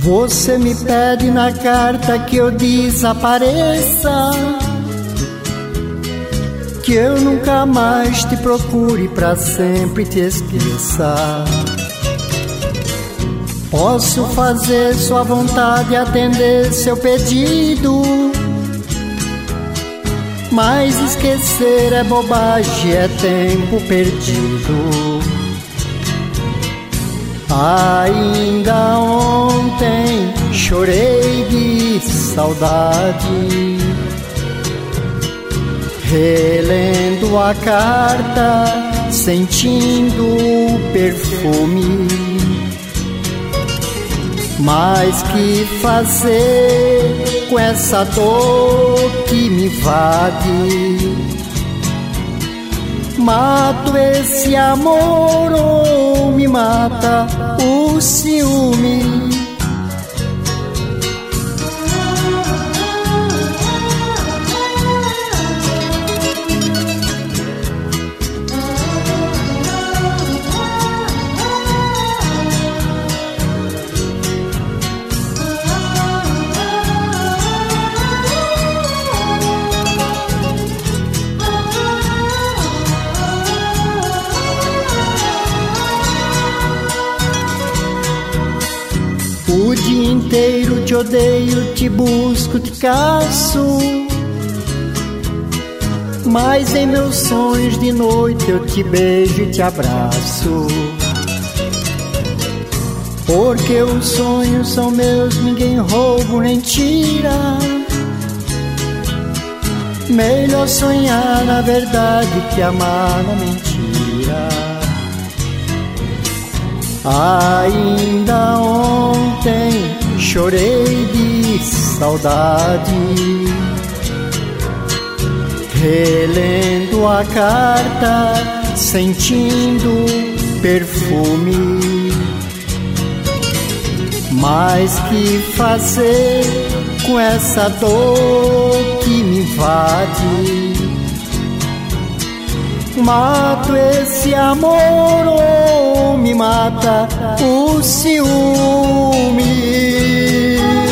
Você me pede na carta que eu desapareça, que eu nunca mais te procure, pra sempre te esqueça. Posso fazer sua vontade, atender seu pedido, mas esquecer é bobagem, é tempo perdido. Ainda ontem chorei de saudade, relendo a carta, sentindo o perfume. Mas que fazer com essa dor que me invade? Mato esse amor ou me mata o ciúme? O dia inteiro te odeio, te busco, te caço, mas em meus sonhos de noite eu te beijo e te abraço. Porque os sonhos são meus, ninguém rouba nem tira. Melhor sonhar na verdade que amar na mentira. Ainda ontem chorei de saudade, relendo a carta, sentindo perfume. Mas que fazer com essa dor que me invade? Mato esse amor ou me mata o ciúme?